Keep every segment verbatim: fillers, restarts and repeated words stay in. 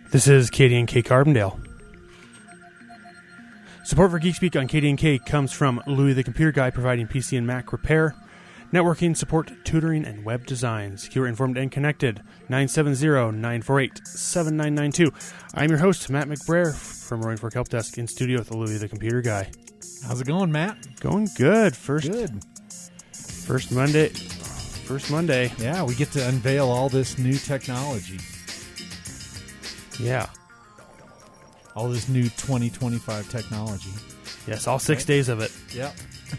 This is K D N K Carbondale. Support for GeekSpeak on K D N K comes from Louis the Computer Guy, providing P C and Mac repair, networking, support, tutoring, and web design. Secure, informed, and connected. nine seven zero, nine four eight, seven nine nine two. I'm your host, Matt McBrayer from Roaring Fork Help Desk, in studio with Louis the Computer Guy. How's it going, Matt? Going good. First, Good. First Monday. First Monday. Yeah, we get to unveil all this new technology. Yeah. All this new twenty twenty-five technology. Yes, all six Right. days of it. Yep.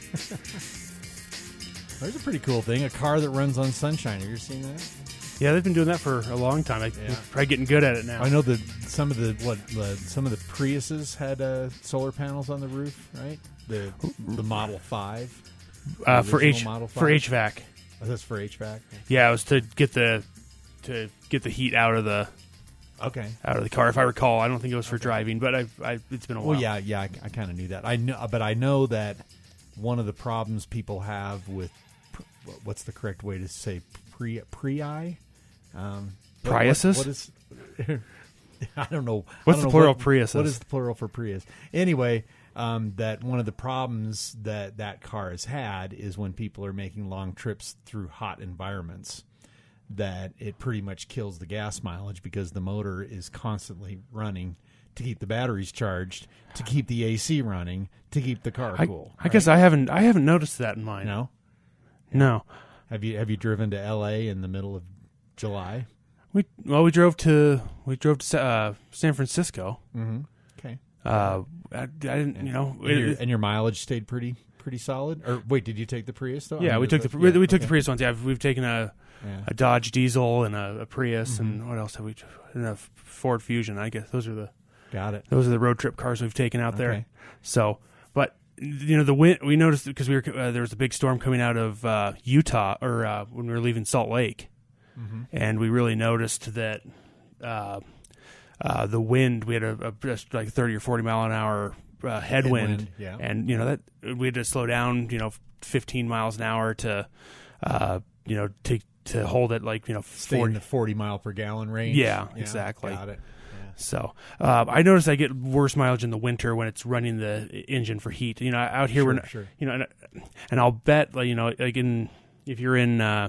There's a pretty cool thing, a car that runs on sunshine. Have you ever seen that? Yeah, they've been doing that for a long time. I, Yeah. They're probably getting good at it now. I know that some of the what the, some of the Priuses had uh, solar panels on the roof, right? The the Model five. Uh, the for H original Model for five? H V A C. Oh, that's for H V A C. Yeah, it was to get the to get the heat out of the Okay. out of the car. If I recall, I don't think it was for Okay. driving, but I, I it's been a while. Well, yeah, yeah, I, I kind of knew that. I know, but I know that one of the problems people have with pr- what's the correct way to say pre prii? Um, what- Priuses? What, what is? I don't know. I What's don't the know plural what, Priuses? What is the plural for Prius? Anyway, um, that one of the problems that that car has had is when people are making long trips through hot environments, that it pretty much kills the gas mileage because the motor is constantly running to keep the batteries charged, to keep the A C running, to keep the car I, cool. I guess I haven't I haven't noticed that in mine. No, No. have you have you driven to L A in the middle of July? We well we drove to we drove to uh, San Francisco. Mm-hmm. Okay, Uh, I, I didn't you know and, your, it- and your mileage stayed pretty pretty solid. Or wait, did you take the Prius though? I yeah mean, we took the yeah, we, we took okay. the Prius ones. Yeah, we've taken a, Yeah. a Dodge Diesel and a, a Prius Mm-hmm. and what else have we? And a Ford Fusion. I guess those are the Got it. those are the road trip cars we've taken out there. Okay. So, but you know the wind. We noticed because we were uh, there was a big storm coming out of uh, Utah, or uh, when we were leaving Salt Lake, Mm-hmm. and we really noticed that uh, uh, the wind. We had a, a just like thirty or forty mile an hour uh, headwind, Headwind, yeah. and you know that we had to slow down. You know, fifteen miles an hour to, uh, you know, to to hold it like you know Stay in forty. the forty mile per gallon range. Yeah, exactly. Got it. So uh, I noticed I get worse mileage in the winter when it's running the engine for heat. You know, out here Sure, we're not, sure. you know, and, and I'll bet like you know, like in if you're in uh,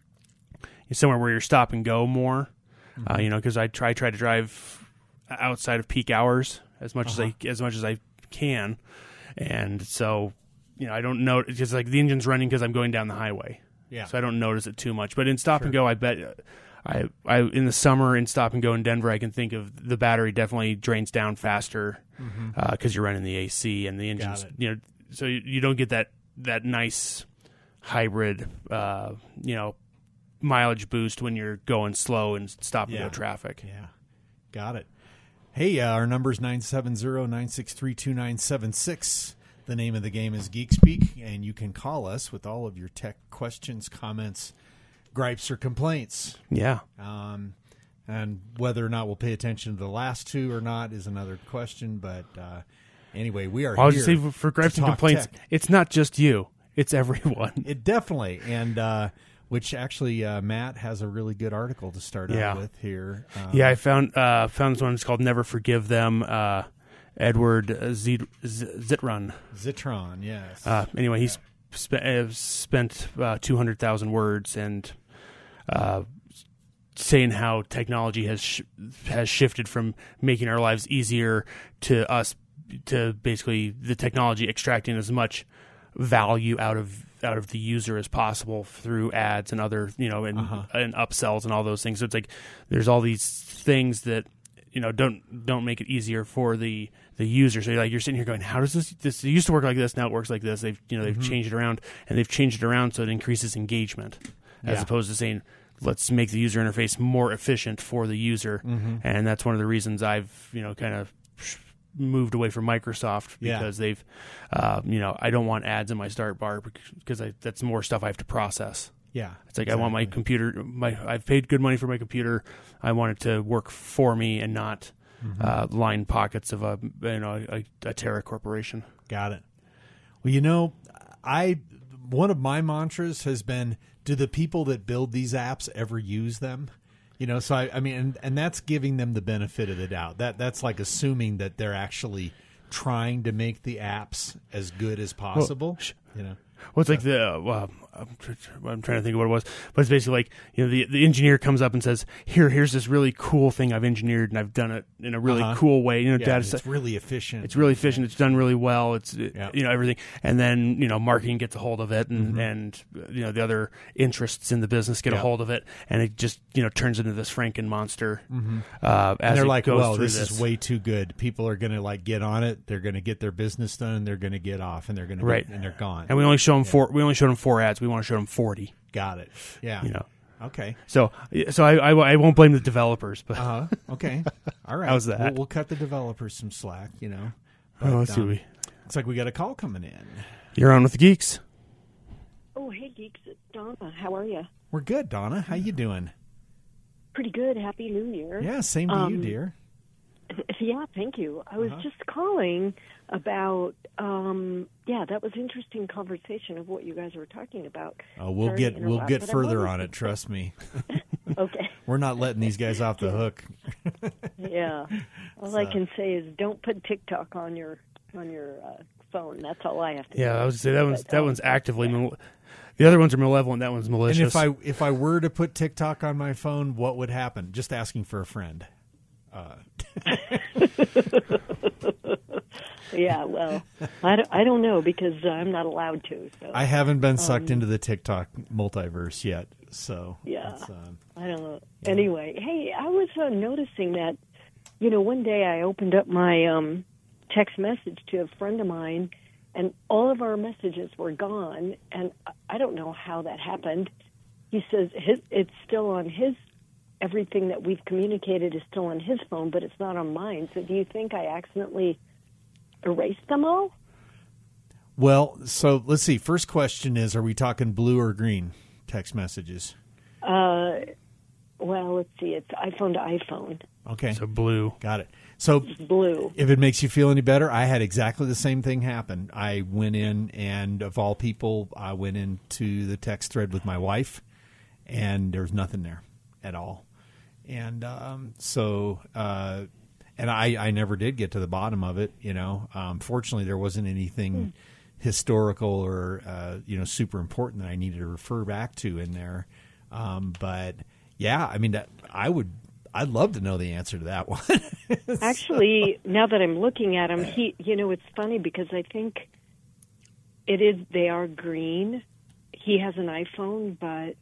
somewhere where you're stop and go more, Mm-hmm. uh, you know, because I try try to drive outside of peak hours as much Uh-huh. as I as much as I can, and so you know I don't know because like the engine's running because I'm going down the highway. Yeah. So I don't notice it too much. But in stop Sure. and go, I bet uh, I, I in the summer in stop and go in Denver, I can think of the battery definitely drains down faster because Mm-hmm. you're running the A C and the engine's, it. you know, so you, you don't get that that nice hybrid, uh, you know, mileage boost when you're going slow in stop and Yeah. go traffic. Yeah. Got it. Hey, uh, our number is nine seven zero, nine six three, two nine seven six. The name of the game is Geek Speak, and you can call us with all of your tech questions, comments, gripes, or complaints. Yeah. Um, and whether or not we'll pay attention to the last two or not is another question. But uh, anyway, we are I'll here just say for gripes to and talk complaints, tech. it's not just you; it's everyone. It definitely, and uh, which actually uh, Matt has a really good article to start Yeah. out with here. Um, Yeah, I found uh, found this one. It's called "Never Forgive Them." Uh, Edward uh, Z- Z- Zitron. Zitron, yes. Uh, anyway, he's spe- uh, spent uh, two hundred thousand words and uh, saying how technology has sh- has shifted from making our lives easier to us to basically the technology extracting as much value out of out of the user as possible through ads and other you know and Uh-huh. and upsells and all those things. So it's like there's all these things that you know don't don't make it easier for the the user. So you're like you're sitting here going, how does this this it used to work like this, now it works like this. They've you know they've Mm-hmm. changed it around and they've changed it around so it increases engagement as Yeah. opposed to saying let's make the user interface more efficient for the user. Mm-hmm. And that's one of the reasons I've you know kind of moved away from Microsoft Yeah. because they've uh, you know I don't want ads in my start bar because I, that's more stuff I have to process. Yeah. It's like I want my computer. My I've paid good money for my computer. I want it to work for me and not Mm-hmm. uh, line pockets of a you know a, a Terra corporation. Got it. Well, you know, I one of my mantras has been: do the people that build these apps ever use them? You know, so I, I mean, and, and that's giving them the benefit of the doubt. That that's like assuming that they're actually trying to make the apps as good as possible. Well, you know, well, it's like the uh, well, I'm, tr- I'm trying to think of what it was, but it's basically like, you know, the the engineer comes up and says, "Here, here's this really cool thing I've engineered, and I've done it in a really Uh-huh. cool way." You know, yeah, data it's set- really efficient. It's really efficient. It's done really well. It's it- Yeah. you know, everything, and then, you know, marketing gets a hold of it, and Mm-hmm. and you know, the other interests in the business get Yeah. a hold of it, and it just, you know, turns into this Franken monster. Mm-hmm. Uh, as and they're it like, goes well, through this, this is way too good. People are going to like get on it. They're going to get their business done. And they're going to get off, and they're going Right. to and they're gone. And we only show them four. We only showed them four ads. We want to show them forty. Got it. Yeah. You know. Okay. So so I, I, I won't blame the developers, but Uh huh. Okay. All right. How's that? We'll, we'll cut the developers some slack. You know. oh, But, let's see. um, We Looks like we got a call coming in. you're on with the geeks. Oh, hey, geeks. It's Donna. How are you? We're good, Donna. How you doing? Pretty good. Happy New Year. Yeah, same to you, Um, dear. Yeah, thank you. I was Uh-huh. just calling about, um, yeah, that was interesting conversation of what you guys were talking about. Oh, we'll Sorry to get we'll interrupt, get but I further wanted on to- it. Trust me. Okay. We're not letting these guys off the hook. Yeah. All I can say is don't put TikTok on your on your uh, phone. That's all I have to Yeah, say. I was say that one's But, that um, one's actively. Mal- the other ones are malevolent. That one's And malicious. if I if I were to put TikTok on my phone, what would happen? Just asking for a friend. Yeah, well, I don't, I don't know because uh, I'm not allowed to. So I haven't been sucked into the TikTok multiverse yet, so Yeah. it's, um, I don't know. Anyway, hey, I was uh, noticing that, you know, one day I opened up my um, text message to a friend of mine, and all of our messages were gone, and I- I don't know how that happened. He says his it's still on his, everything that we've communicated is still on his phone, but it's not on mine. So do you think I accidentally erased them all? well. So let's see. First question is: are we talking blue or green text messages? Uh, well, let's see. It's iPhone to iPhone. Okay, so blue. got it. So Blue. if it makes you feel any better, I had exactly the same thing happen. I went in, and of all people, I went into the text thread with my wife, and there was nothing there at all. And um, so, uh, and I, I never did get to the bottom of it. You know, um, fortunately, there wasn't anything historical or uh, you know super important that I needed to refer back to in there. Um, but yeah, I mean, that, I would. I'd love to know the answer to that one. Actually, now that I'm looking at them, he, you know, it's funny because I think it is, they are green. He has an iPhone, but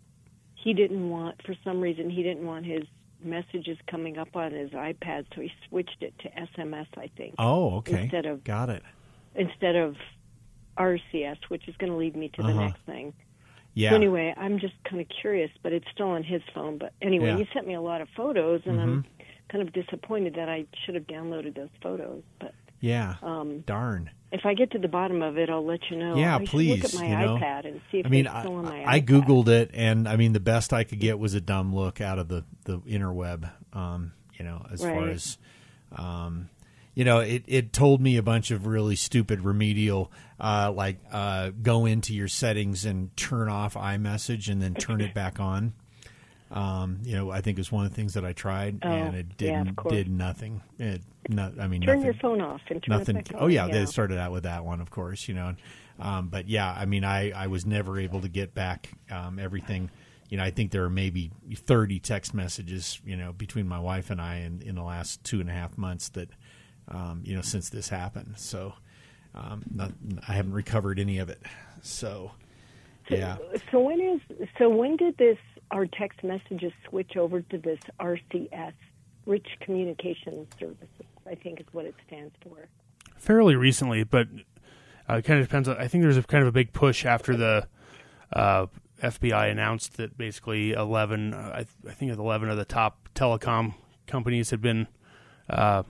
he didn't want, for some reason, he didn't want his messages coming up on his iPad, so he switched it to S M S, I think, Oh, okay. Instead of- Got it. instead of R C S, which is going to lead me to the Uh-huh. next thing. Yeah. So anyway, I'm just kind of curious, but it's still on his phone. But anyway, Yeah. he sent me a lot of photos, and I'm Mm-hmm. kind of disappointed that I should have downloaded those photos. But Yeah. um, Darn. if I get to the bottom of it, I'll let you know. Yeah, I should please, look at my you know. iPad and see if I mean, it's still on my I, I iPad. Googled it, and I mean, the best I could get was a dumb look out of the, the interweb, um, you know, as far Right. as, um, you know, it, it told me a bunch of really stupid remedial, uh, like uh, go into your settings and turn off iMessage and then turn it back on. Um, you know, I think it was one of the things that I tried, Oh, and it yeah, of didn't course. did nothing. It not, I mean, Turn nothing. your phone off and turn Nothing. it back Oh on. yeah, they started out with that one, of course, you know. Um, but yeah, I mean, I, I was never able to get back um, everything. You know, I think there are maybe thirty text messages, you know, between my wife and I in, in the last two and a half months that, um, you know, since this happened. So, um, not, I haven't recovered any of it. So, So, yeah. so when is so when did this our text messages switch over to this R C S, Rich Communication Services? I think is what it stands for. Fairly recently, but uh, it kind of depends on, I think there's a kind of a big push after the uh, F B I announced that basically eleven, uh, I, th- I think eleven of the top telecom companies had been uh,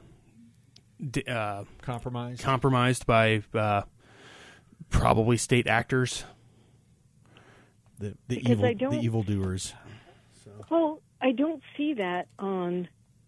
d- uh, Compromise. compromised by uh, probably state actors. the the Because evil I don't- the evildoers. Well, I don't see that on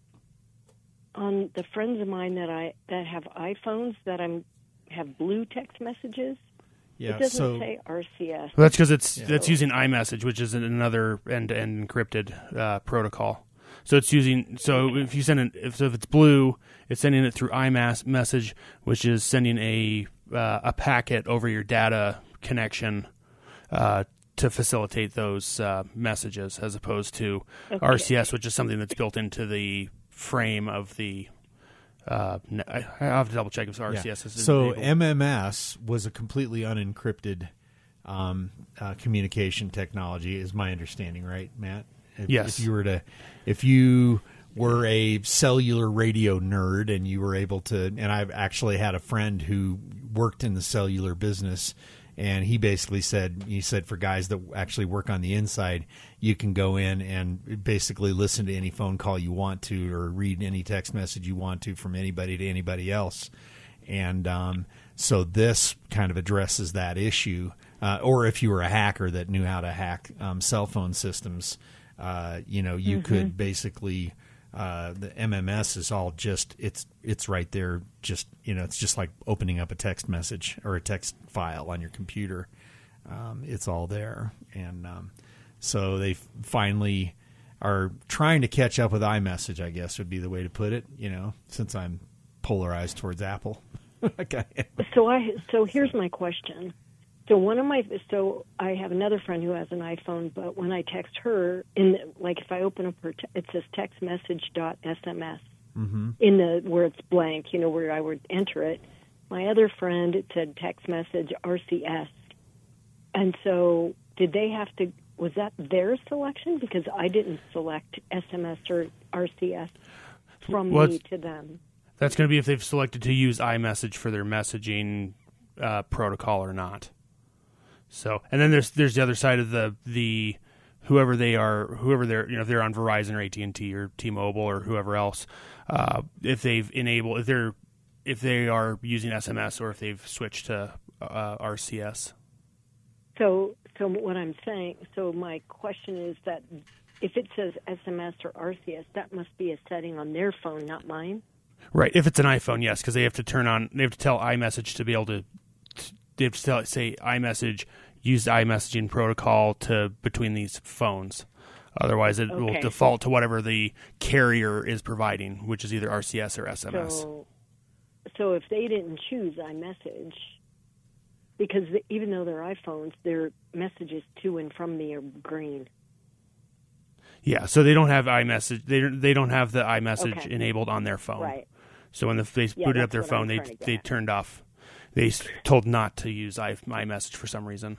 on the friends of mine that I that have iPhones that I'm have blue text messages. Yeah, It doesn't so say R C S. Well, that's because it's Yeah. that's using iMessage, which is another end-to-end encrypted uh, protocol. So it's using so if you send an if so if it's blue, it's sending it through iMessage, which is sending a uh, a packet over your data connection uh, to facilitate those uh, messages, as opposed to Okay. R C S, which is something that's built into the frame of the. Uh, ne- I I have to double check if R C S Yeah. is So enabled. M M S was a completely unencrypted um, uh, communication technology, is my understanding, right, Matt? If, Yes. If you were to, if you were a cellular radio nerd and you were able to, and I've actually had a friend who worked in the cellular business. And he basically said, he said for guys that actually work on the inside, you can go in and basically listen to any phone call you want to or read any text message you want to from anybody to anybody else. And um, so this kind of addresses that issue. Uh, or if you were a hacker that knew how to hack um, cell phone systems, uh, you know, you Mm-hmm. could basically... Uh, the M M S is all just it's it's right there. Just you know, it's just like opening up a text message or a text file on your computer. Um, it's all there, and um, so they f- finally are trying to catch up with iMessage. I guess would be the way to put it. You know, since I'm polarized towards Apple. Like I am. So I so here's my question. So one of my so I have another friend who has an iPhone, but when I text her, in the, like if I open up her, te- it says text message dot S M S Mm-hmm. in the where it's blank, you know, where I would enter it. My other friend, it said text message R C S, and so did they have to? Was that their selection? Because I didn't select S M S or R C S from Well, me it's- to them. That's going to be if they've selected to use iMessage for their messaging uh, protocol or not. So, and then there's there's the other side of the the whoever they are, whoever they're you know if they're on Verizon or A T and T or T-Mobile or whoever else, uh, if they've enabled if they're if they are using S M S or if they've switched to uh, R C S. So, so what I'm saying, so my question is that if it says S M S or R C S, that must be a setting on their phone, not mine. Right. If it's an iPhone, yes, because they have to turn on, they have to tell iMessage to be able to, they have to tell, say iMessage, use the iMessaging protocol to between these phones. Otherwise, it will Okay. default to whatever the carrier is providing, which is either R C S or S M S. So, so if they didn't choose iMessage, because the, even though they're iPhones, their messages to and from me are green. Yeah, so they don't have iMessage. They don't- they don't have the iMessage Okay. enabled on their phone. Right. So when the, they Yeah, booted up that's their what phone, I'm they trying to get they at. turned off. They s- told not to use i iMessage for some reason.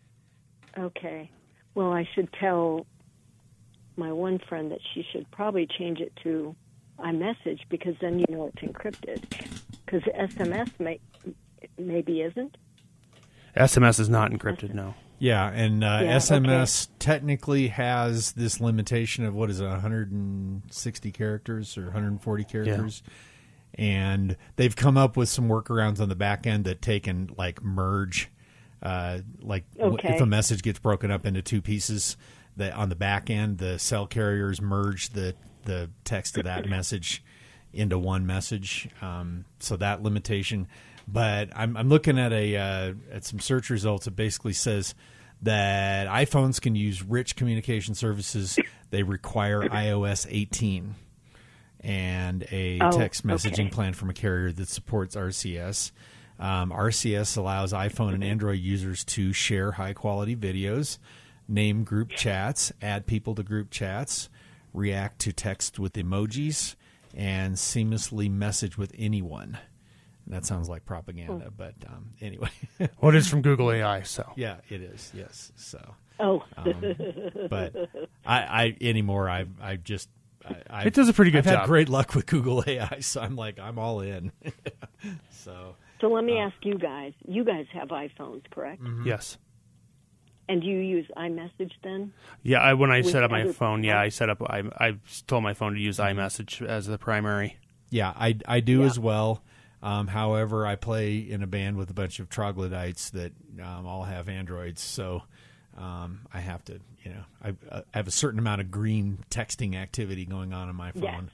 Okay. Well, I should tell my one friend that she should probably change it to iMessage because then you know it's encrypted. Because S M S may, maybe isn't. S M S is not encrypted. No. Yeah, and uh, Yeah, S M S technically has this limitation of what is it, one hundred sixty characters or one hundred forty characters, and they've come up with some workarounds on the back end that take and like merge, uh, like w- Okay. if a message gets broken up into two pieces, that on the back end the cell carriers merge the the text of that message into one message. Um, so that limitation. But I'm, I'm looking at a uh, at some search results. It basically says that iPhones can use rich communication services. They require i O S eighteen and a Oh, text messaging okay. plan from a carrier that supports R C S. Um, R C S allows iPhone and Android users to share high quality videos, name group chats, add people to group chats, react to text with emojis, and seamlessly message with anyone. That sounds like propaganda, but um, anyway. Well, it is from Google A I, so. Yeah, it is. Yes. So, Oh. um, but I, I anymore. I, I just, I, I've, It does a pretty good I've job. had great luck with Google A I, so I'm like, I'm all in. so, So let Uh, me ask you guys. You guys have iPhones, correct? Mm-hmm. Yes. And do you use iMessage then? Yeah, I, when I With set up my other phone, yeah, people? I set up. I I told my phone to use iMessage as the primary. yeah, I, I do Yeah. as well. Um, however, I play in a band with a bunch of troglodytes that um, all have Androids, so um, I have to, you know, I, I have a certain amount of green texting activity going on on my phone, Yes.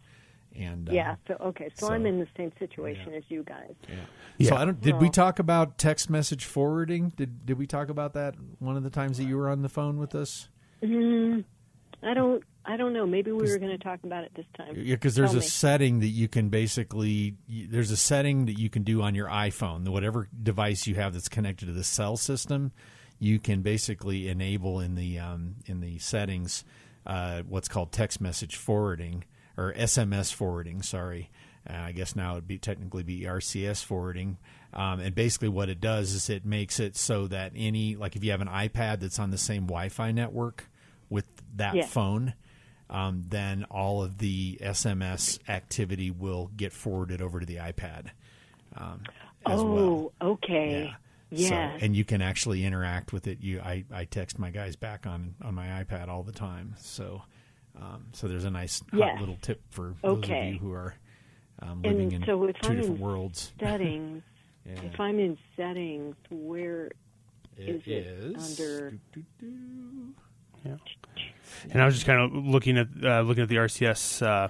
And uh, Yeah. So okay. So, so- I'm in the same situation yeah. as you guys. yeah. Yeah. So I don't. Did we Well- talk about text message forwarding? Did Did we talk about that one of the times that you were on the phone with us? Mm, I don't. I don't know. Maybe we were going to talk about it this time. Yeah, because there's Tell a me. setting that you can basically. There's a setting that you can do on your iPhone, whatever device you have that's connected to the cell system. You can basically enable in the um, in the settings uh, what's called text message forwarding or S M S forwarding. Sorry, uh, I guess now it'd be technically be R C S forwarding. Um, and basically, what it does is it makes it so that any like if you have an iPad that's on the same Wi-Fi network with that Yeah. phone, um, then all of the S M S activity will get forwarded over to the iPad um, as oh, well. okay. Yeah. Yes. So, and you can actually interact with it. You, I, I text my guys back on, on my iPad all the time. So, um, so there's a nice hot Yes. little tip for those Okay. of you who are um, living And in so if two I'm different in worlds. settings. Yeah. If I'm in settings, where is It it is under- Doo-doo-doo. Yeah. And I was just kind of looking at uh, looking at the R C S uh,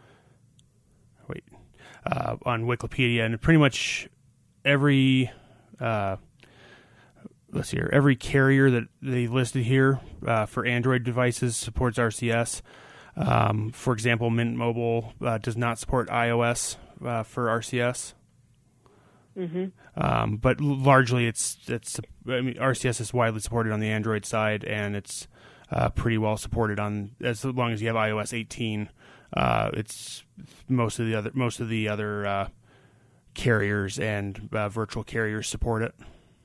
wait uh, on Wikipedia, and pretty much every uh, let's see here, every carrier that they listed here uh, for Android devices supports R C S. Um, for example, Mint Mobile uh, does not support iOS uh, for R C S. Mm-hmm. Um, but l- largely, it's it's I mean, R C S is widely supported on the Android side, and it's uh, pretty well supported on as long as you have iOS eighteen. Uh, it's most of the other most of the other uh, carriers and uh, virtual carriers support it.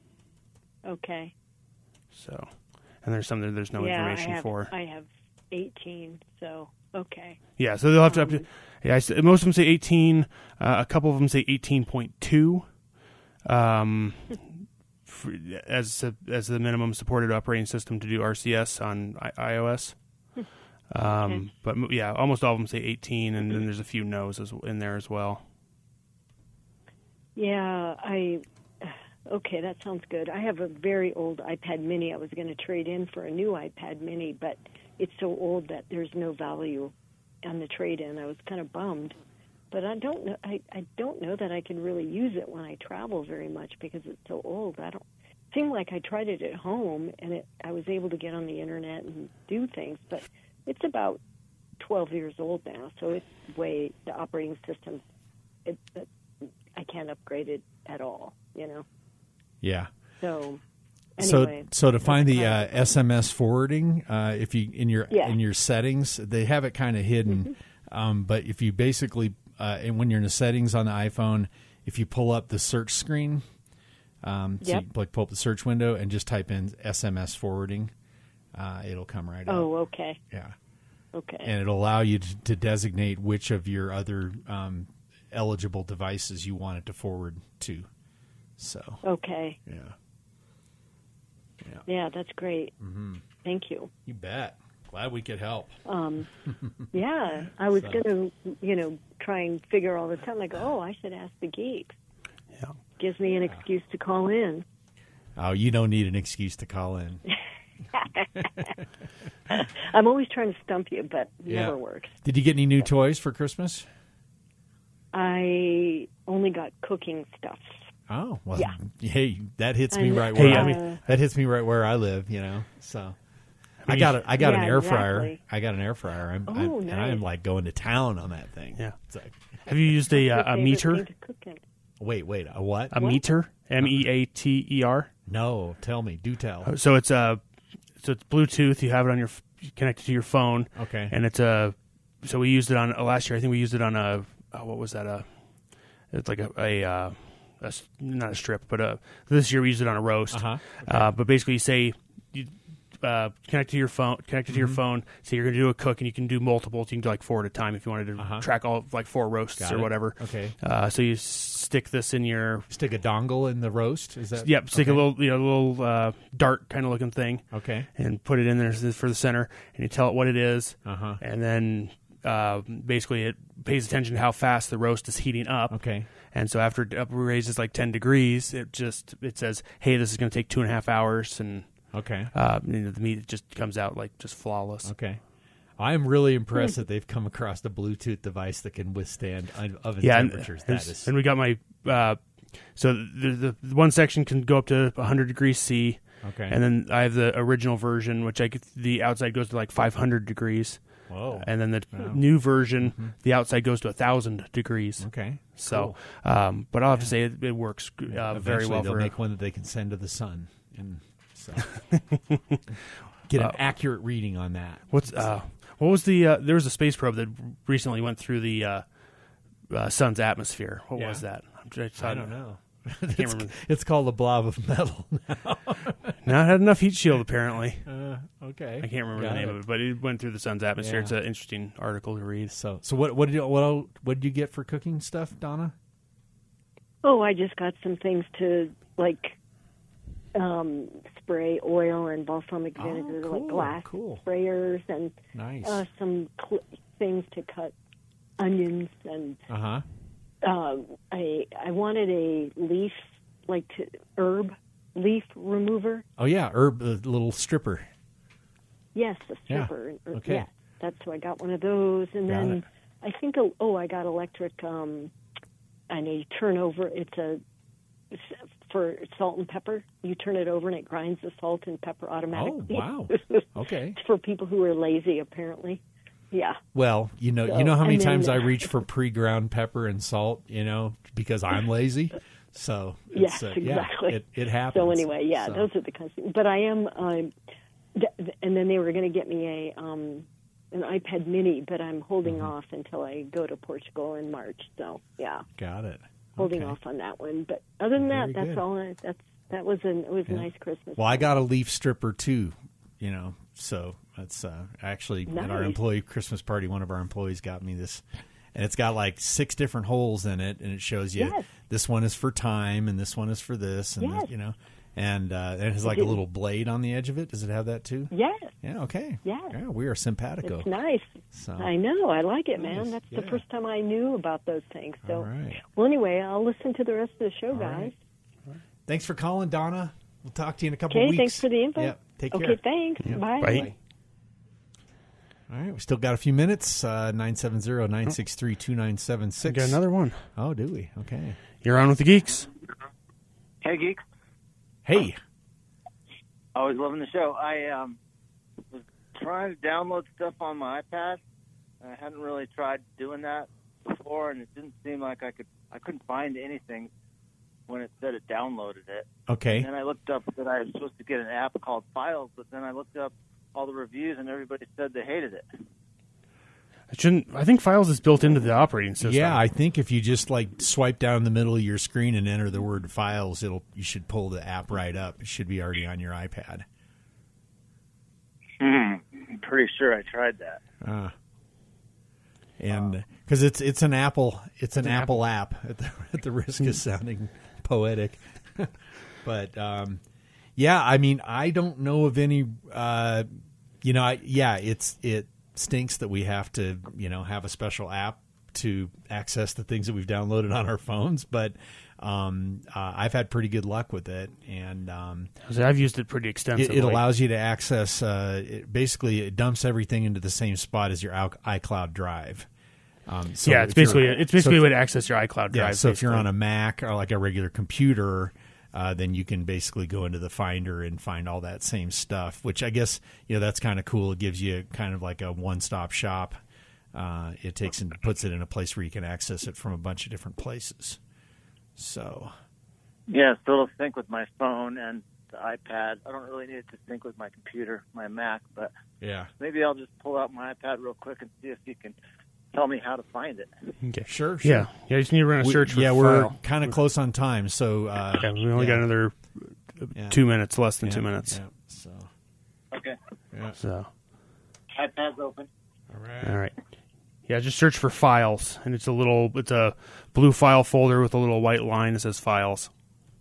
Okay. So, and there's some that there's no yeah, information I have, for. I have eighteen, so okay. Yeah, so they'll have to. Up to Um, yeah, I s most of them say eighteen. Uh, a couple of them say eighteen point two. Um, for, as a, as the minimum supported operating system to do R C S on I- iOS. Um, Okay. but m- yeah, almost all of them say eighteen, and then there's a few no's as, in there as well. Yeah, I. Okay, that sounds good. I have a very old iPad Mini. I was going to trade in for a new iPad Mini, but it's so old that there's no value on the trade-in. I was kind of bummed, but I don't know. I, I don't know that I can really use it when I travel very much because it's so old. I don't. Seemed like I tried it at home and it, I was able to get on the internet and do things, but it's about twelve years old now, so it's way the operating system. It, it, I can't upgrade it at all, you know. Yeah. So anyway, so so to that's find the kind uh, of- S M S forwarding, uh, if you in your Yeah. in your settings, they have it kind of hidden. Um, but if you basically uh, and when you're in the settings on the iPhone, if you pull up the search screen, um, so Yep. you, like pull up the search window and just type in S M S forwarding, uh, it'll come right up. Oh, okay, Yeah, okay. and it'll allow you to, to designate which of your other um, eligible devices you want it to forward to. So Okay. yeah, yeah, Yeah, that's great. mm-hmm. Thank you. You bet. Glad we could help. Um, yeah, I was So- going to, you know, try and figure all this out. Like, oh, I should ask the geeks. Yeah. Gives me an excuse to call in. Oh, you don't need an excuse to call in. I'm always trying to stump you, but Yeah. never works. Did you get any new toys for Christmas? I only got cooking stuff. Oh, well, Yeah. hey, that hits me And, right Hey, where I I, mean- that hits me right where I live, you know. So I got a, I got an Yeah, air fryer. exactly. I got an air fryer. I'm, Oh, I'm and I am nice. like going to town on that thing. Yeah. It's like, Have you used a What's your uh, a favorite meter? thing to cook in? wait, wait, a what? A What? meter? M E A T E R. No, tell me, do tell. So it's a so it's Bluetooth. You have it on your you connect it to your phone. Okay. And it's a so we used it on uh, last year. I think we used it on a oh, what was that a it's like a a, uh, a s- not a strip, but uh this year we used it on a roast. Uh-huh. Uh, but basically, you say you uh, connect to your phone, connect it to your Mm-hmm. phone. Say you're going to do a cook, and you can do multiples. You can do like four at a time if you wanted to Uh-huh. track all like four roasts Got or it. whatever. Okay. Uh, so you s- stick this in your Stick a dongle in the roast. Is that? yep, stick okay. a little you know little uh, dart kind of looking thing. Okay. And put it in there for the center, and you tell it what it is, Uh-huh. and then uh, basically it pays attention to how fast the roast is heating up. Okay. And so after it up raises like ten degrees, it just it says, "Hey, this is going to take two and a half hours," and Okay. uh, you know, the meat just comes out like just flawless. Okay. I'm really impressed that they've come across a Bluetooth device that can withstand oven yeah, temperatures. And, that is, and we got my uh, so the, the one section can go up to one hundred degrees C. okay. And then I have the original version, which I get, the outside goes to like five hundred degrees. Whoa. And then the Wow. new version, Mm-hmm. the outside goes to one thousand degrees. Okay. So, um, but I'll have to say it, it works uh, Eventually very well they'll for make one that they can send to the sun, and so get an Uh, accurate reading on that. What's uh, what was the? Uh, there was a space probe that recently went through the uh, uh, sun's atmosphere. What Yeah. was that? I'm trying to- I don't know. can't it's, remember. it's called a blob of metal. No, it had enough heat shield apparently. uh, okay, I can't remember Got the name it. of it, but it went through the sun's atmosphere. Yeah. It's an interesting article to read. So, so what? What did you what? el- What did you get for cooking stuff, Donna? Oh, I just got some things to like um, spray oil and balsamic Oh, vinegar, cool, like glass cool. sprayers, and Nice. uh, some cl- things to cut onions. And Uh huh. um, I I wanted a leaf, like to, herb leaf remover. Oh yeah, herb, the little stripper. Yes, the Yeah, stripper. Or- okay. Yes, that's so I got one of those, and Got then it. I think oh, oh I got electric. Um, and you turn over. It's a it's for salt and pepper. You turn it over and it grinds the salt and pepper automatically. Oh wow. Okay. It's for people who are lazy, apparently. Yeah. Well, you know, So, you know how many and then- times I reach for pre-ground pepper and salt, you know, because I'm lazy. So it's, Yes, uh, exactly. Yeah, it, it happens. So anyway, yeah, So, those are the kinds of things. But I am, um, th- th- and then they were going to get me a um, an iPad Mini, but I'm holding Mm-hmm. off until I go to Portugal in March. So yeah, got it. holding Okay. off on that one. But other than Very that, that's good. all. I, that's that was an it was Yeah. a nice Christmas. Well, I got a leaf stripper too, you know. So that's uh, actually at our Nice. employee Christmas party. One of our employees got me this, and it's got like six different holes in it, and it shows you Yes. this one is for time, and this one is for this, and Yes. this, you know, and uh, it has like a little blade on the edge of it. Does it have that too? Yes, Yeah. Okay. Yes. Yeah, we are simpatico. it's nice. So I know. I like it, man. Nice. That's Yeah. the first time I knew about those things. So, all right. well, anyway, I'll listen to the rest of the show, All guys. right. Thanks for calling, Donna. We'll talk to you in a couple Okay, weeks. thanks for the info. Yeah. Take okay, care. thanks. Yeah. Bye. Bye. All right, we still got a few minutes. Uh, nine seven zero, nine six three, two nine seven We six. got another one. Oh, do we? Okay. You're on with the geeks. Hey, geeks. Hey. Always loving the show. I um, was trying to download stuff on my iPad. I hadn't really tried doing that before, and it didn't seem like I could. I couldn't find anything when it said it downloaded it. Okay. And I looked up that I was supposed to get an app called Files, but then I looked up all the reviews, and everybody said they hated it. It shouldn't. I think Files is built into the operating system. Yeah, I think if you just like swipe down the middle of your screen and enter the word files, it'll you should pull the app right up. It should be already on your iPad. Hmm. I'm pretty sure I tried that. Uh, and because it's it's an Apple it's an, an Apple, app at the, at the risk of sounding poetic, but um, yeah, I mean I don't know of any. Uh, you know, I, yeah, it's it stinks that we have to you know have a special app to access the things that we've downloaded on our phones, but um, uh, I've had pretty good luck with it, and um, I've used it pretty it, extensively. it allows you to access. Uh, it, basically, it dumps everything into the same spot as your iCloud drive. Um, so yeah, it's if you're- basically it's basically so a if- way to access your iCloud yeah. drive. So if you're basically. on a Mac or like a regular computer, uh, then you can basically go into the Finder and find all that same stuff. Which I guess you know that's kind of cool. It gives you kind of like a one-stop shop. Uh, it takes and puts it in a place where you can access it from a bunch of different places. So. Yeah, so it'll sync with my phone and the iPad. I don't really need it to sync with my computer, my Mac, but Yeah. maybe I'll just pull out my iPad real quick and see if you can tell me how to find it. Okay. Sure. sure. Yeah, yeah. You just need to run a We- search for yeah, we're file. kind of close on time, so uh, Yeah, we only yeah. got another uh, Yeah. two minutes, less than Yeah, two minutes. Yeah, so Okay. yeah. So, iPad's open. All right. all right. Yeah, just search for files, and it's a little, it's a blue file folder with a little white line that says files.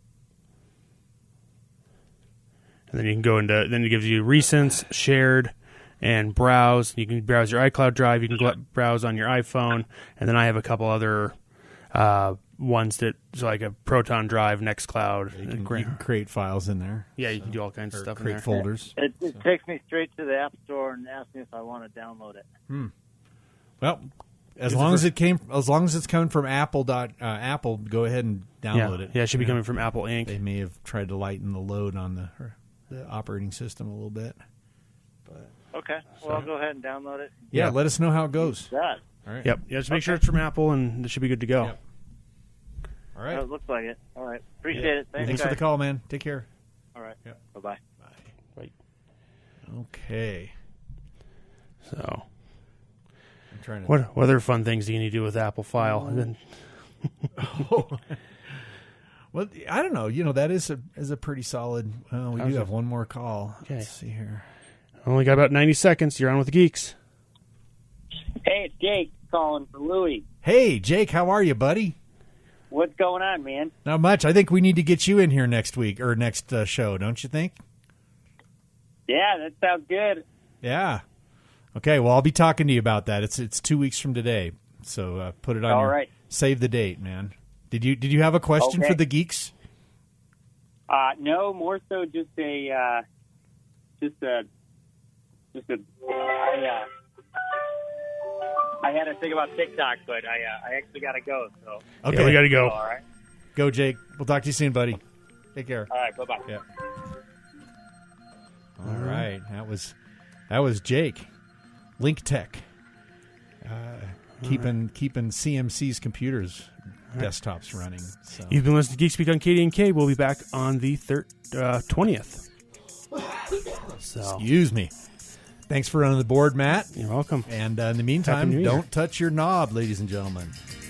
And then you can go into, then it gives you recents, shared, and browse. You can browse your iCloud drive. You can gl- browse on your iPhone, and then I have a couple other uh, ones that so like a Proton Drive, Nextcloud. You can, gra- you can create files in there. yeah, you can do all kinds Or of stuff in create there. folders. It, it So- takes me straight to the App Store and asks me if I want to download it. Well, as Is it long for- as it came, as long as it's coming from Apple dot uh, Apple, go ahead and download yeah. it. Yeah, it should be You know, coming from Apple Incorporated. They may have tried to lighten the load on the the operating system a little bit. Okay, well, I'll go ahead and download it. Yeah, Yeah. let us know how it goes. That. All right. Yep. Yeah, just make Okay. sure it's from Apple, and it should be good to go. Yep. All Oh, right. it looks like it. All right. Appreciate Yeah. it. Thanks, Thanks guys. for the call, man. Take care. All right. Yeah. Bye-bye. Right. Okay. So, I'm trying to. what what other fun things do you need to do with Apple File? And then, Well, I don't know. You know, that is a is a pretty solid. Well, we How's do it- have one more call. Okay. Let's see here. only got about ninety seconds. You're on with the geeks. Hey, it's Jake calling for Louie. Hey, Jake, how are you, buddy? What's going on, man? Not much. I think we need to get you in here next week or next uh, show, don't you think? Yeah, that sounds good. Yeah. Okay. Well, I'll be talking to you about that. It's it's two weeks from today, so uh, put it on. All your, right. Save the date, man. Did you did you have a question Okay. for the geeks? Uh, no, more so just a, uh, just a, just a. I, uh, I had to think about TikTok, but I, uh, I actually got to go. So, Okay. Yeah, we got to go. all right, Go, Jake. We'll talk to you soon, buddy. Take care. all right, bye bye. Yeah. All right. That was that was Jake, Link Tech, uh, keeping keeping C M C's computers desktops running. So. You've been listening to Geek Speak on K D and K. We'll be back on the thir- uh, twentieth. So, Excuse me. Thanks for running the board, Matt. you're welcome. And uh, in the Happy meantime, New Year. don't touch your knob, ladies and gentlemen.